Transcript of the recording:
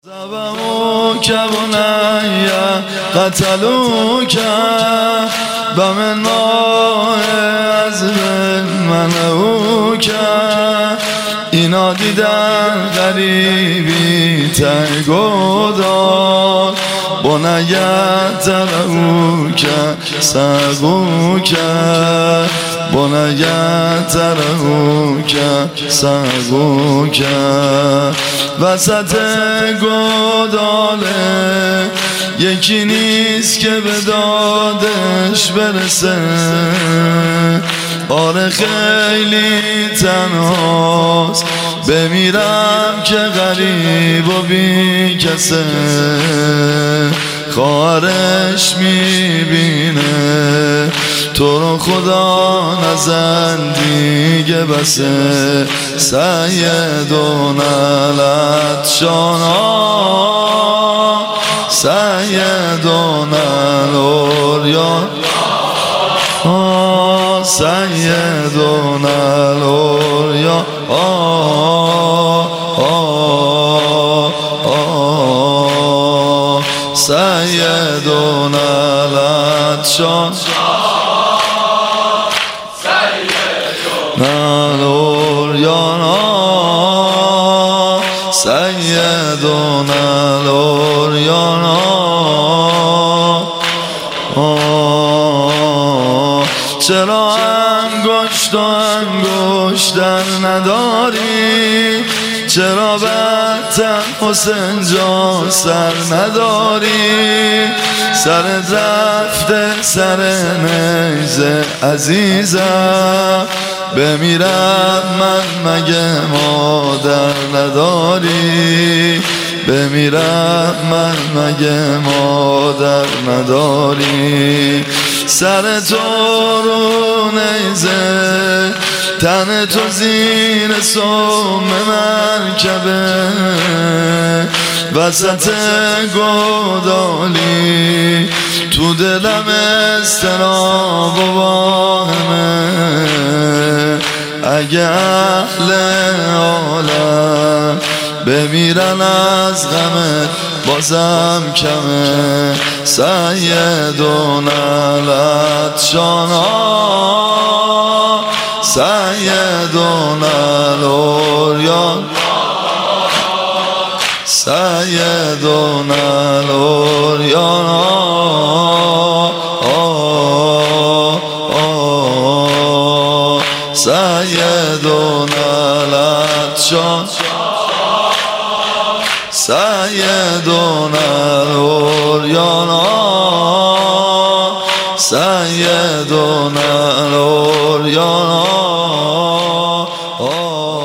ذبحوك بني قتلوك بمن عذب منعوک اینا دیدن غریبی تگودار بنی ترهوک سقوک بنی ترهوک سقوک وسط گوداله یکی نیست که به دادش برسه آره خیلی تنهاست بمیرم که غریب و بی کسه خواهرش میبینه تو رو خدا نزن دیگه بسه سیدون العطشانا سیدون الاولیاء سیدون الاولیاء سیدون العطشان الاولیاء سیدون الاولیاء چرا انگشت و انگشتر نداری چرا بدتر حسین جان سر نداری سرت رفته سر نیزه عزیزم بمیرم من مگه مادر نداری بمیرم من مگه مادر نداری سر تو رو نیزه تن تو زیر سم مرکبه وسط گودالی تو دلم اضطراب و واهمه اگه اهل عالم بمیرن از غمت بازم کمه سیدون العطشانا سیدون الاولیاء سیدون الاولیاء سیدون العطشان سیدون الاولیاء سیدون الاولیاء